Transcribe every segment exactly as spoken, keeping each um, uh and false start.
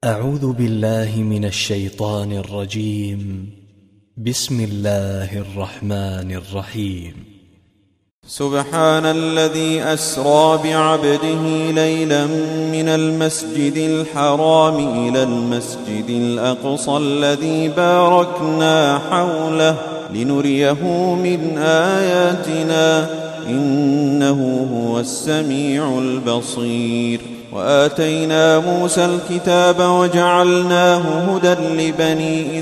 أعوذ بالله من الشيطان الرجيم. بسم الله الرحمن الرحيم. سبحان الذي أسرى بعبده ليلا من المسجد الحرام إلى المسجد الأقصى الذي باركنا حوله لنريه من آياتنا إنه هو السميع البصير. وآتينا موسى الكتاب وجعلناه هدى لبني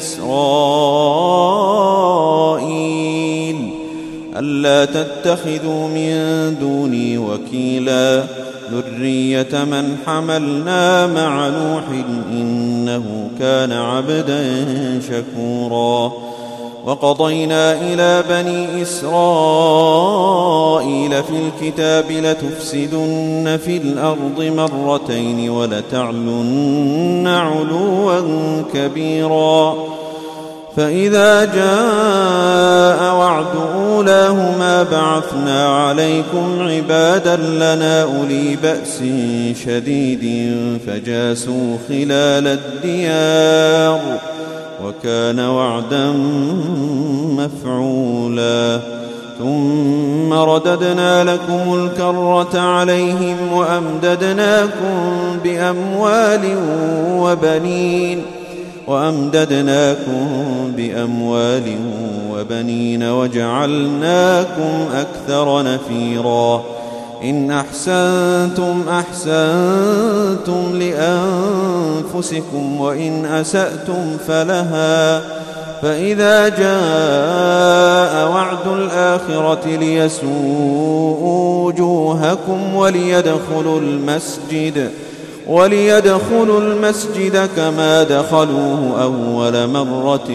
إسرائيل ألا تتخذوا من دوني وكيلا ذرية من حملنا مع نوح إنه كان عبدا شكورا. وقضينا إلى بني إسرائيل في الكتاب لتفسدن في الأرض مرتين ولتعلن علوا كبيرا. فإذا جاء وعد أولاهما بعثنا عليكم عبادا لنا أولي بأس شديد فجاسوا خلال الديار وكان وعدا مفعولا. ثم رددنا لكم الكرة عليهم وأمددناكم بأموال وبنين وأمددناكم بأموال وبنين وجعلناكم أكثر نفيرا. إن أحسنتم أحسنتم لأنفسكم وإن أسأتم فلها. فإذا جاء وعد الآخرة ليسوءوا وجوهكم وليدخلوا المسجد وليدخلوا المسجد كما دخلوه أول مرة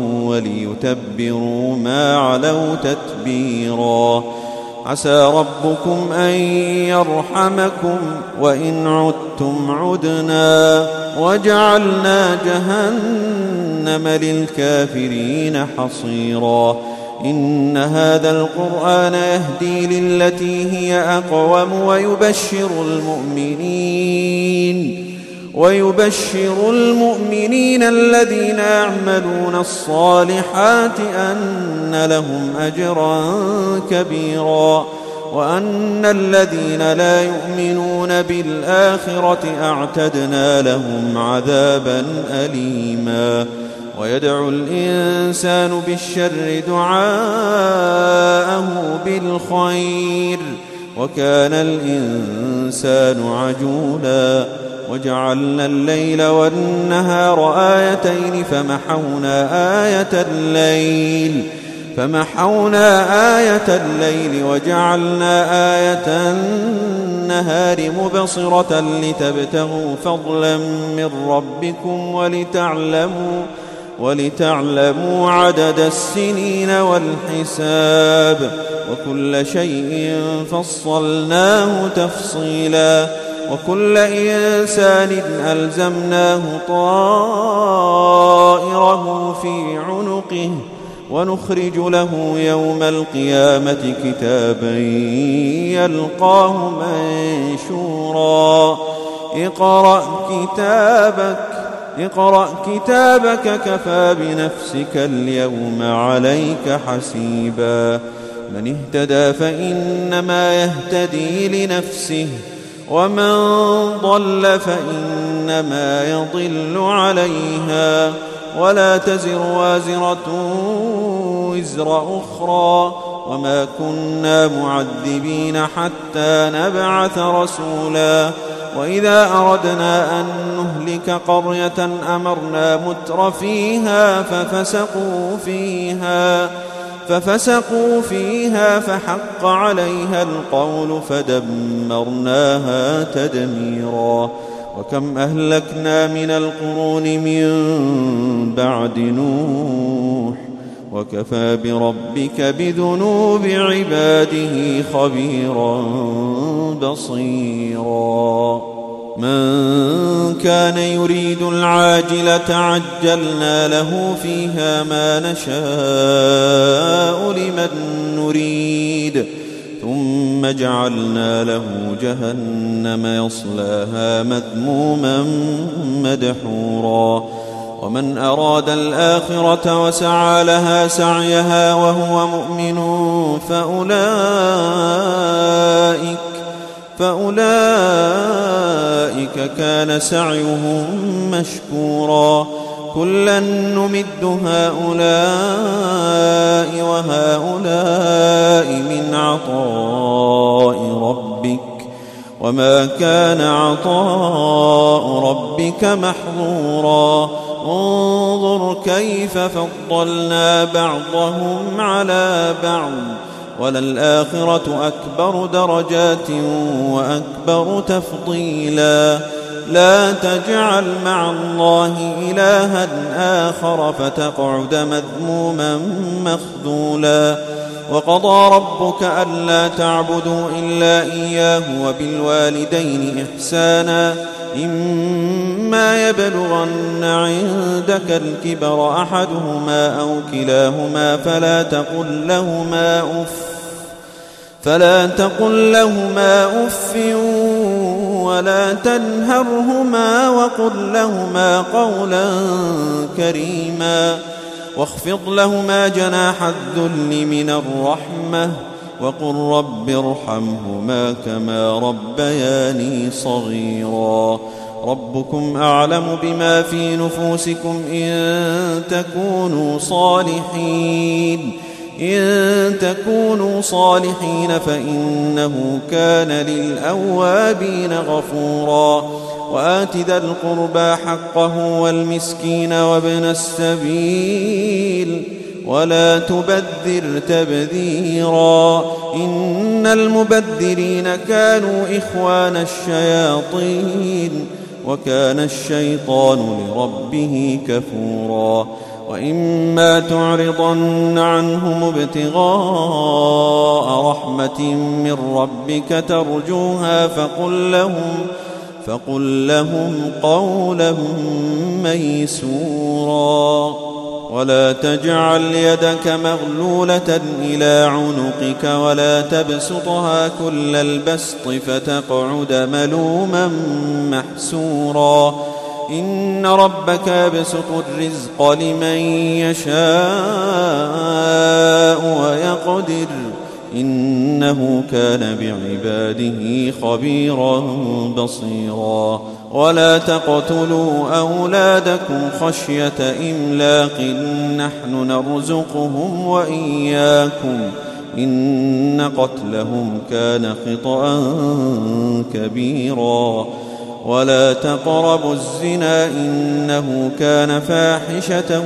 وليتبروا ما علوا تتبيرا. عسى ربكم أن يرحمكم وإن عدتم عدنا وجعلنا جهنم للكافرين حصيرا. إن هذا القرآن يهدي للتي هي أقوم ويبشر المؤمنين ويبشر المؤمنين الذين يعملون الصالحات أن لهم أجرا كبيرا وأن الذين لا يؤمنون بالآخرة أعتدنا لهم عذابا أليما. ويدعو الإنسان بالشر دعاءه بالخير وكان الإنسان عجولا. وجعلنا الليل والنهار آيتين فمحونا آية الليل فمحونا آية الليل وجعلنا آية النهار مبصرة لتبتغوا فضلا من ربكم ولتعلموا ولتعلموا عدد السنين والحساب وكل شيء فصلناه تفصيلا. وكل إنسان ألزمناه طائره في عنقه ونخرج له يوم القيامة كتابا يلقاه منشورا. اقرأ كتابك اقرأ كتابك كفى بنفسك اليوم عليك حسيبا. من اهتدى فإنما يهتدي لنفسه ومن ضل فإنما يضل عليها ولا تزر وازرة وزر أخرى وما كنا معذبين حتى نبعث رسولا. وإذا أردنا أن نهلك قرية أمرنا متر فيها ففسقوا فيها ففسقوا فيها فحق عليها القول فدمرناها تدميرا. وكم أهلكنا من القرون من بعد نوح وكفى بربك بذنوب عباده خبيرا بصيرا. من كان يريد العاجلة عجلنا له فيها ما نشاء لمن نريد ثم جعلنا له جهنم يصلاها مذموما مدحورا ومن أراد الآخرة وسعى لها سعيها وهو مؤمن فأولئك فأولئك كان سعيهم مشكورا كلا نمد هؤلاء وهؤلاء من عطاء ربك وما كان عطاء ربك محظورا انظر كيف فضلنا بعضهم على بعض وللآخرة أكبر درجات وأكبر تفضيلا لا تجعل مع الله إلها آخر فتقعد مذموما مخذولا وقضى ربك ألا تعبدوا إلا إياه وبالوالدين إحسانا إما يبلغن عندك الكبر أحدهما أو كلاهما فلا تقل لهما أف فلا تقل لهما أف ولا تنهرهما وقل لهما قولا كريما واخفض لهما جناح الذل من الرحمة وقل رب ارحمهما كما ربياني صغيرا ربكم أعلم بما في نفوسكم إن تكونوا صالحين إن تكونوا صالحين فإنه كان للأوابين غفورا وآت ذا القربى حقه والمسكين وابن السبيل ولا تبذر تبذيرا إن المبذرين كانوا إخوان الشياطين وكان الشيطان لربه كفورا وإما تعرضن عنهم ابتغاء رحمة من ربك ترجوها فقل لهم فقل لهم قولا ميسورا ولا تجعل يدك مغلولة إلى عنقك ولا تبسطها كل البسط فتقعد ملوما محسورا إن ربك يبسط الرزق لمن يشاء ويقدر إنه كان بعباده خبيرا بصيرا ولا تقتلوا أولادكم خشية إملاق نحن نرزقهم وإياكم إن قتلهم كان خطأ كبيرا ولا تقربوا الزنا إنه كان فاحشة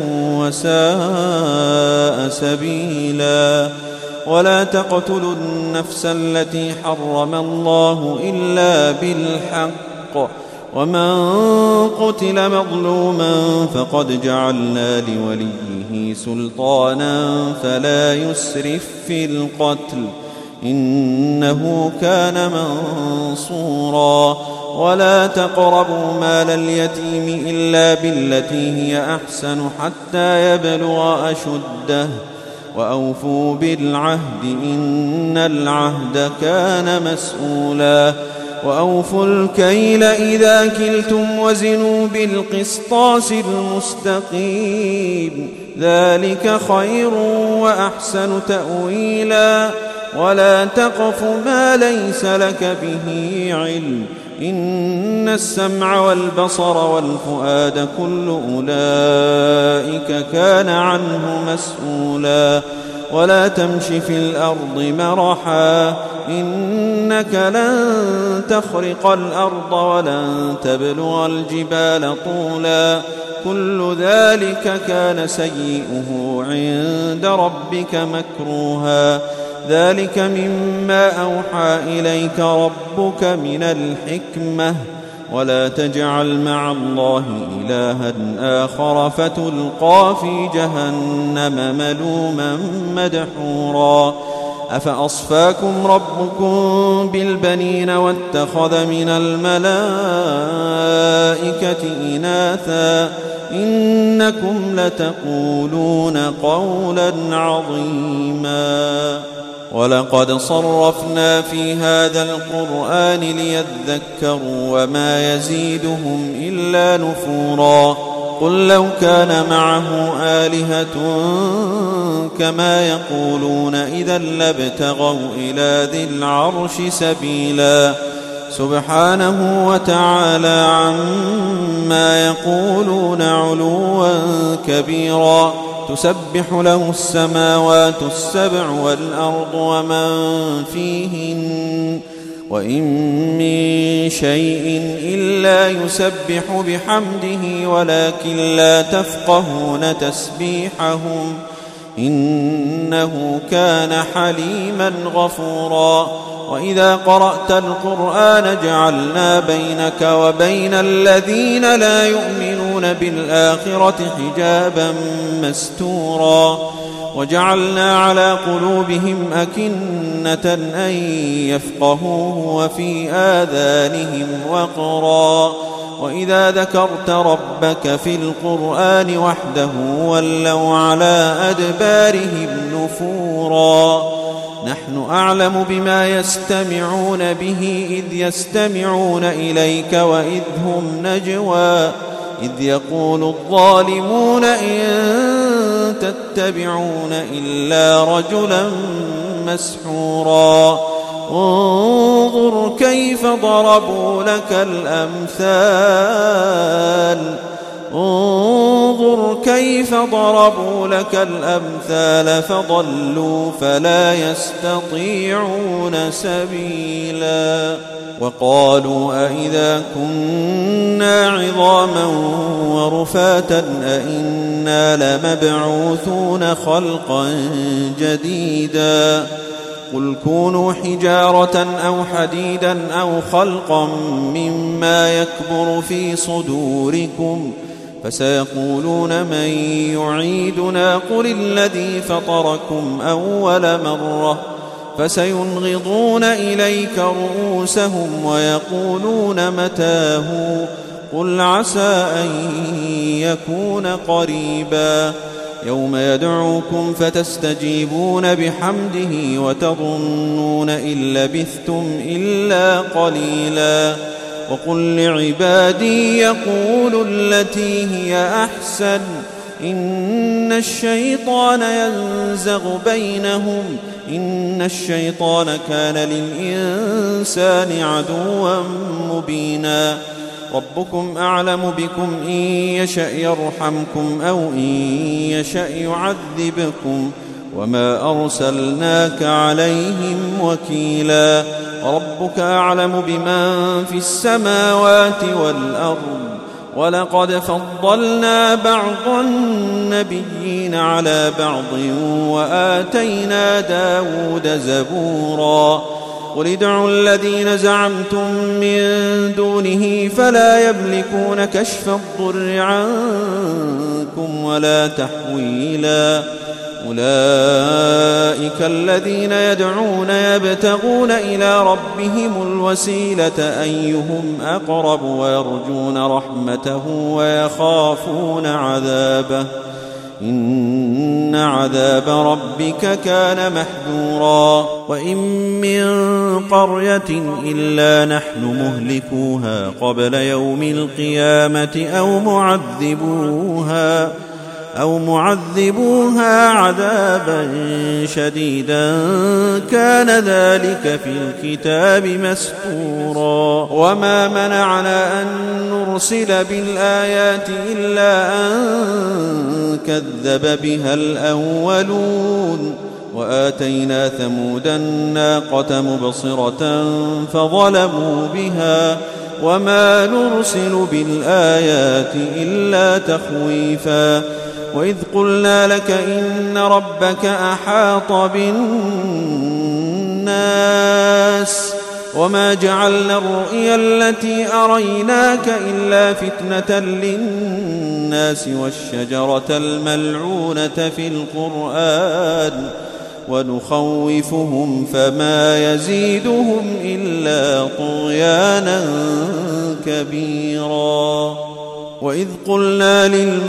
وساء سبيلا ولا تقتلوا النفس التي حرم الله إلا بالحق ومن قتل مظلوما فقد جعلنا لوليه سلطانا فلا يسرف في القتل إنه كان منصورا ولا تقربوا مال اليتيم إلا بالتي هي أحسن حتى يبلغ أشده وأوفوا بالعهد إن العهد كان مسؤولا وأوفوا الكيل إذا كلتم وزنوا بالقسطاس المستقيم ذلك خير وأحسن تأويلا ولا تقف ما ليس لك به علم إن السمع والبصر والفؤاد كل أولئك كان عنه مسؤولا ولا تمش في الأرض مرحا إنك لن تخرق الأرض ولن تبلغ الجبال طولا كل ذلك كان سيئه عند ربك مكروها ذلك مما أوحى إليك ربك من الحكمة ولا تجعل مع الله إلها آخر فتلقى في جهنم ملوما مدحورا أفأصفاكم ربكم بالبنين واتخذ من الملائكة إناثا إنكم لتقولون قولا عظيما ولقد صرفنا في هذا القرآن ليذكروا وما يزيدهم إلا نفورا قل لو كان معه آلهة كما يقولون إذا لابتغوا إلى ذي العرش سبيلا سبحانه وتعالى عما يقولون علوا كبيرا تسبح له السماوات السبع والأرض ومن فيهن وإن من شيء إلا يسبح بحمده ولكن لا تفقهون تسبيحهم إنه كان حليما غفورا وإذا قرأت القرآن جعلنا بينك وبين الذين لا يؤمنون بالآخرة حجابا مستورا وجعلنا على قلوبهم أكنة أن يفقهوه وفي آذانهم وقرا وإذا ذكرت ربك في القرآن وحده ولوا على أدبارهم نفورا نحن أعلم بما يستمعون به إذ يستمعون إليك وإذ هم نجوى إذ يقول الظالمون إن تتبعون إلا رجلا مسحورا انظر كيف ضربوا لك الأمثال انظر كيف ضربوا لك الأمثال فضلوا فلا يستطيعون سبيلا وقالوا أئذا كنا عظاما ورفاتا أئنا لمبعوثون خلقا جديدا قل كونوا حجارة أو حديدا أو خلقا مما يكبر في صدوركم فسيقولون من يعيدنا قل الذي فطركم أول مرة فسينغضون إليك رؤوسهم ويقولون متاه قل عسى أن يكون قريبا يوم يدعوكم فتستجيبون بحمده وتظنون إن لبثتم إلا قليلا وقل لعبادي يقولوا التي هي أحسن إن الشيطان ينزغ بينهم إن الشيطان كان للإنسان عدوا مبينا ربكم أعلم بكم إن يشأ يرحمكم أو إن يشأ يعذبكم وما أرسلناك عليهم وكيلا ربك أعلم بمن في السماوات والأرض ولقد فضلنا بعض النبيين على بعض وآتينا داود زبورا قل ادعوا الذين زعمتم من دونه فلا يملكون كشف الضر عنكم ولا تحويلا أولئك الذين يدعون يبتغون إلى ربهم الوسيلة أيهم أقرب ويرجون رحمته ويخافون عذابه إن عذاب ربك كان محذورا وإن من قرية إلا نحن مهلكوها قبل يوم القيامة أو معذبوها أو معذبوها عذابا شديدا كان ذلك في الكتاب مسطورا وما منعنا أن نرسل بالآيات إلا أن كذب بها الأولون وآتينا ثمود الناقة مبصرة فظلموا بها وما نرسل بالآيات إلا تخويفا وإذ قلنا لك إن ربك أحاط بالناس وما جعلنا الرؤيا التي أريناك إلا فتنة للناس والشجرة الملعونة في القرآن ونخوفهم فما يزيدهم إلا طغيانا كبيرا وإذ قلنا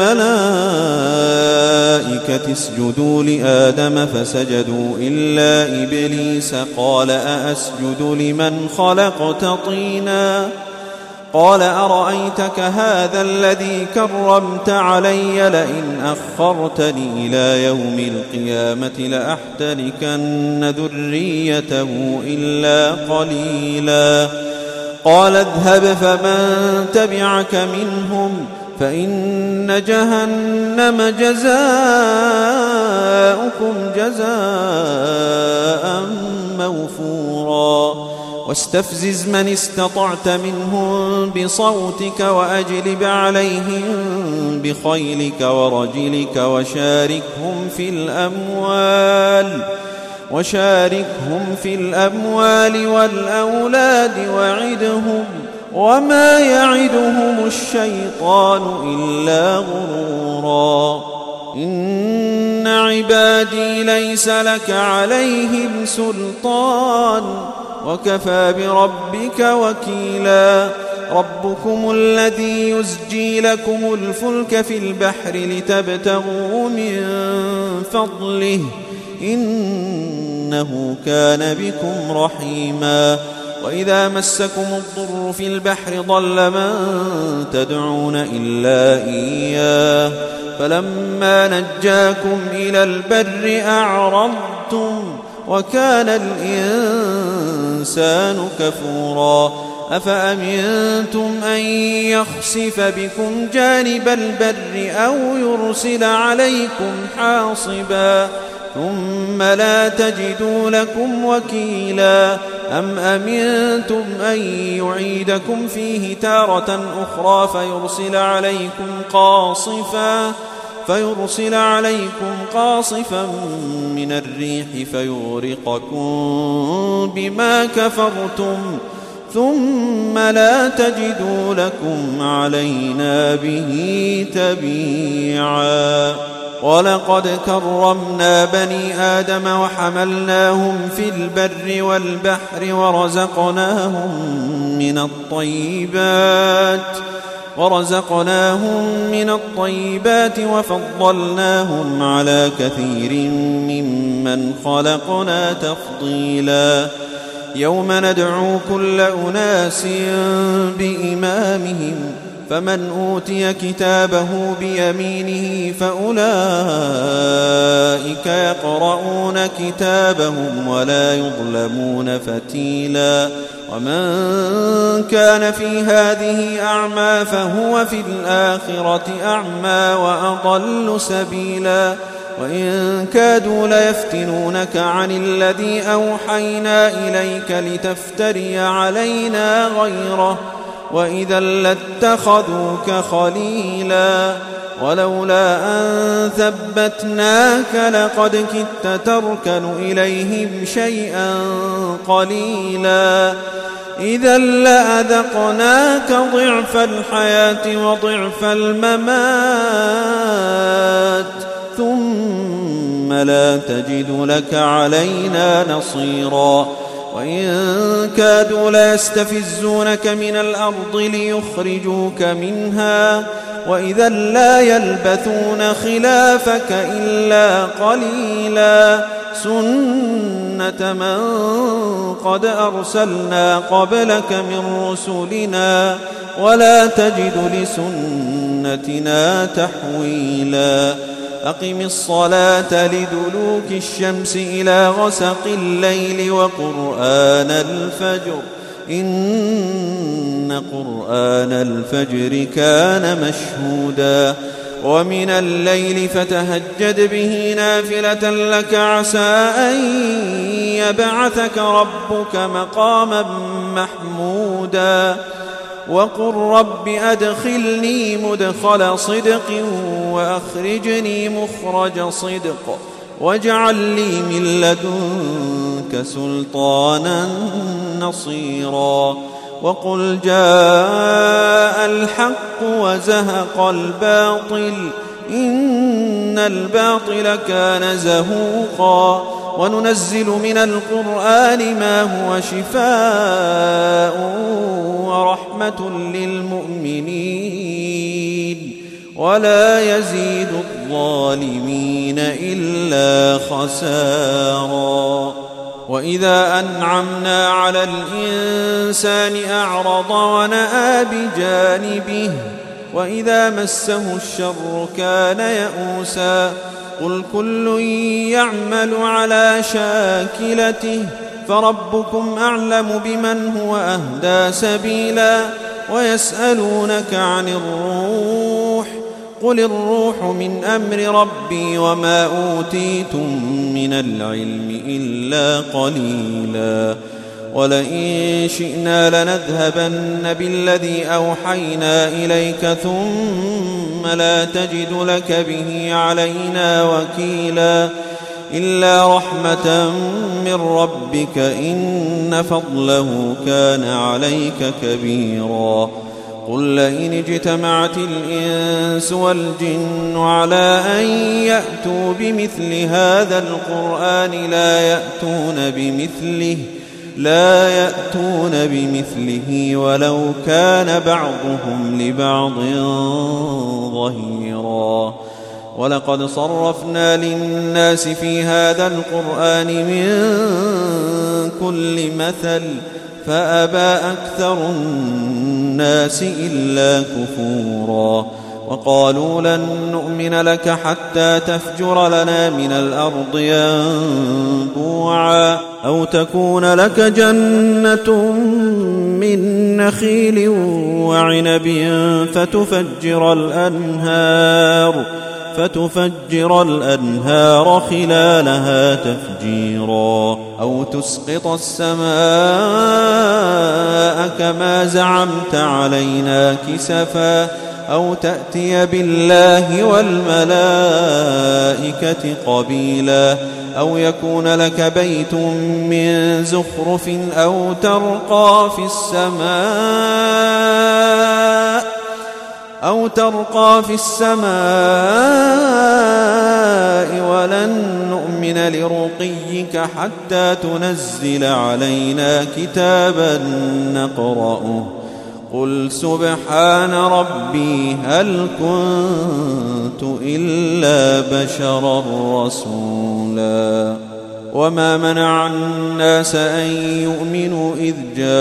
للملائكة اسجدوا لآدم فسجدوا إلا إبليس قال أأسجد لمن خلقت طينا قال أرأيتك هذا الذي كرمت علي لئن أخرتني إلى يوم القيامة لأحتركن ذريته إلا قليلا قال اذهب فمن تبعك منهم فإن جهنم جزاؤكم جزاء موفورا واستفزز من استطعت منهم بصوتك وأجلب عليهم بخيلك ورجلك وشاركهم في الأموال وشاركهم في الأموال والأولاد وعدهم وما يعدهم الشيطان إلا غرورا إن عبادي ليس لك عليهم سلطان وكفى بربك وكيلا ربكم الذي يزجي لكم الفلك في البحر لتبتغوا من فضله إنه كان بكم رحيما وإذا مسكم الضر في البحر ضل من تدعون إلا إياه فلما نجاكم إلى البر أعرضتم وكان الإنسان كفورا أفأمنتم أن يخسف بكم جانب البر أو يرسل عليكم حاصبا ثم لا تجدوا لكم وكيلا أم أمنتم أن يعيدكم فيه تارة أخرى فيرسل عليكم قاصفا فيرسل عليكم قاصفا من الريح فيغرقكم بما كفرتم ثم لا تجدوا لكم علينا به تبيعا ولقد كرمنا بني آدم وحملناهم في البر والبحر ورزقناهم من الطيبات ورزقناهم من الطيبات وفضلناهم على كثير ممن خلقنا تفضيلا يوم ندعو كل أناس بإمامهم فمن أوتي كتابه بيمينه فأولئك يقرؤون كتابهم ولا يظلمون فتيلا ومن كان في هذه أعمى فهو في الآخرة أعمى وأضل سبيلا وإن كادوا ليفتنونك عن الذي أوحينا إليك لتفتري علينا غيره وإذا لاتخذوك خليلا ولولا أن ثبتناك لقد كدت تركن إليهم شيئا قليلا إذا لأذقناك ضعف الحياة وضعف الممات ثم لا تجد لك علينا نصيرا وإن كادوا ليستفزونك من الأرض ليخرجوك منها وإذا لا يلبثون خلافك إلا قليلا سنة من قد أرسلنا قبلك من رسلنا ولا تجد لسنتنا تحويلا أقم الصلاة لدلوك الشمس إلى غسق الليل وقرآن الفجر إن قرآن الفجر كان مشهودا ومن الليل فتهجد به نافلة لك عسى أن يبعثك ربك مقاما محمودا وقل رب أدخلني مدخل صدق وأخرجني مخرج صدق واجعل لي من لدنك سلطانا نصيرا وقل جاء الحق وزهق الباطل إن الباطل كان زهوقا وننزل من القرآن ما هو شفاء ورحمة للمؤمنين ولا يزيد الظالمين إلا خسارا. وإذا أنعمنا على الإنسان أعرض ونأى بجانبه وإذا مسه الشر كان يئوسا. قل كل يعمل على شاكلته فربكم أعلم بمن هو أهدى سبيلا. ويسألونك عن الروح قل الروح من أمر ربي وما أوتيتم من العلم إلا قليلا. ولئن شئنا لنذهبن بالذي أوحينا إليك ثم لا تجد لك به علينا وكيلا إلا رحمة من ربك إن فضله كان عليك كبيرا. قل لئن اجتمعت الإنس والجن على أن يأتوا بمثل هذا القرآن لا يأتون بمثله لا يأتون بمثله ولو كان بعضهم لبعض ظهيرا. ولقد صرفنا للناس في هذا القرآن من كل مثل فأبى أكثر الناس إلا كفورا. وقالوا لن نؤمن لك حتى تفجر لنا من الأرض ينبوعا أو تكون لك جنة من نخيل وعنب فتفجر الأنهار فتفجر الأنهار خلالها تفجيرا أو تسقط السماء كما زعمت علينا كسفا أو تأتي بالله والملائكة قبيلا أو يكون لك بيت من زخرف أو ترقى في السماء أو ترقى في السماء ولن نؤمن لرقيك حتى تنزل علينا كتابا نقرأه قل سبحان ربي هل كنت إلا بشرا رسولا. وما منع الناس أن يؤمنوا إذ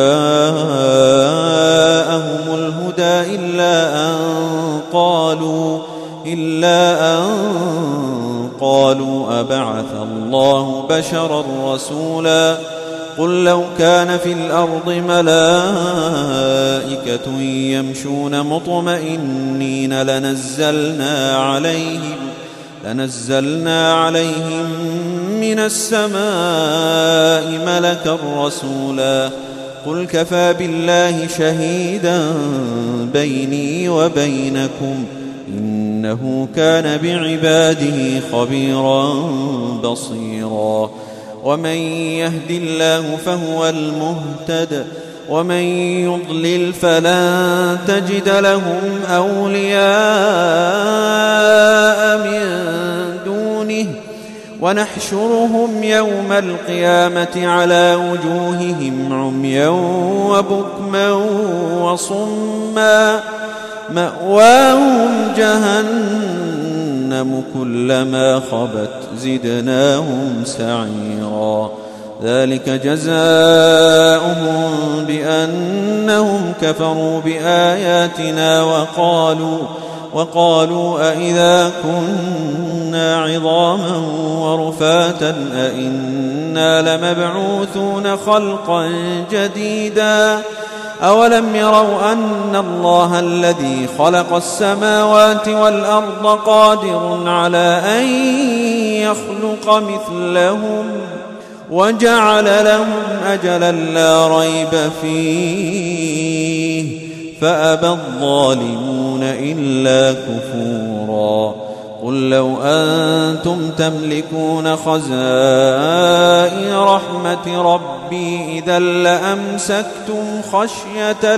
جاءهم الهدى إلا أن قالوا إلا أن قالوا أبعث الله بشرا رسولا. قل لو كان في الأرض ملائكة يمشون مطمئنين لنزلنا عليهم لنزلنا عليهم من السماء ملكا رسولا. قل كفى بالله شهيدا بيني وبينكم إنه كان بعباده خبيرا بصيرا. ومن يهد الله فهو المهتد ومن يضلل فلن تجد لهم أولياء من دونه ونحشرهم يوم القيامة على وجوههم عميا وبكما وصما مأواهم جهنم كلما خبت زدناهم سعيرا. ذلك جزاؤهم بأنهم كفروا بآياتنا وقالوا وقالوا أئذا كنا عظاما ورفاتا أئنا لمبعوثون خلقا جديدا. أولم يروا أن الله الذي خلق السماوات والأرض قادر على أن يخلق مثلهم وجعل لهم أجلا لا ريب فيه فأبى الظالمون إلا كفورا. قل لو أنتم تملكون خزائن رحمة ربي إذا لأمسكتم خشية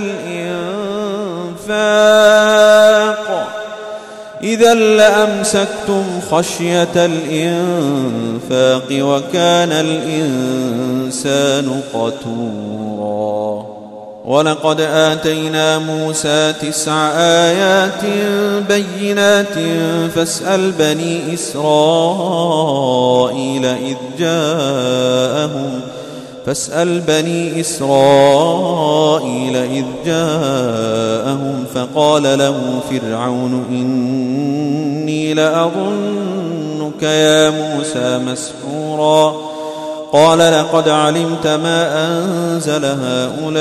الإنفاق إذا لأمسكتم خشية الإنفاق وكان الإنسان قتورا. ولقد آتينا موسى تسع آيات بينات فاسأل بني إسرائيل إذ جاءهم فاسأل بني إسرائيل إذ جاءهم فقال له فرعون إني لأظنك يا موسى مسحورا قال لقد علمت ما أنزل هؤلاء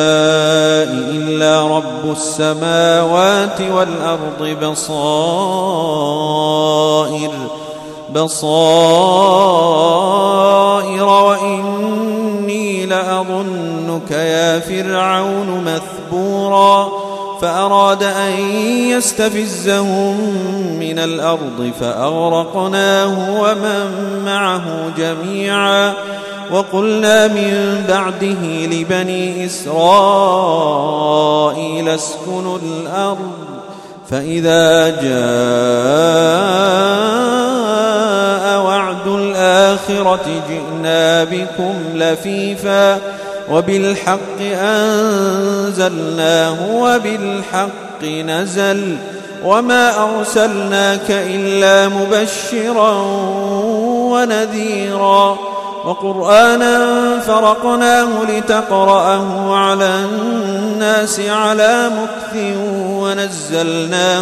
إلا رب السماوات والأرض بصائر بصائر وإني لأظنك يا فرعون مثبورا فأراد أن يستفزهم من الأرض فأغرقناه ومن معه جميعا وقلنا من بعده لبني إسرائيل اسكنوا الأرض فإذا جاء وعد الآخرة جئنا بكم لفيفا وبالحق أنزلناه وبالحق نزل وما أرسلناك إلا مبشرا ونذيرا وقرآنا فرقناه لتقرأه على الناس على مكث ونزلناه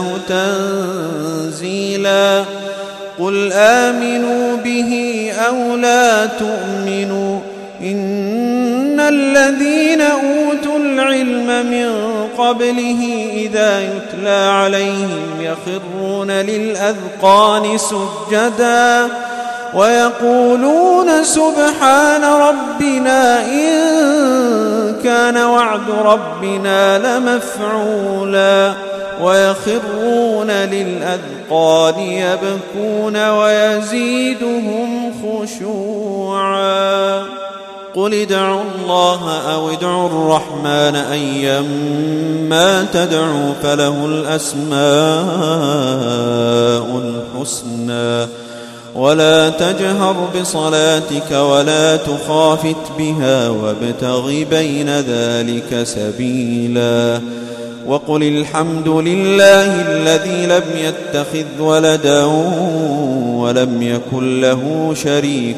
تنزيلا قل آمنوا به أو لا تؤمنوا إن الذين أوتوا العلم من قبله إذا يتلى عليهم يخرون للأذقان سجدا ويقولون سبحان ربنا إن كان وعد ربنا لمفعولا ويخرون للأذقان يبكون ويزيدهم خشوعا قل ادعوا الله أو ادعوا الرحمن أيما تدعوا فله الأسماء الحسنى ولا تجهر بصلاتك ولا تخافت بها وابتغ بين ذلك سبيلا وقل الحمد لله الذي لم يتخذ ولدا ولم يكن له شريك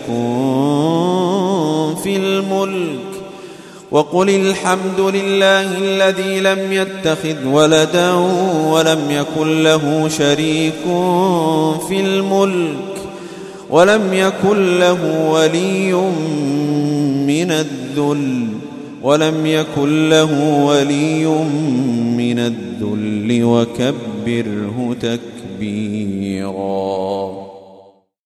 في الملك وقل الحمد لله الذي لم يتخذ ولدا ولم يكن له شريك في الملك ولم يكن له ولي من الذل ولم يكن له ولي من الذل وكبره تكبيرا.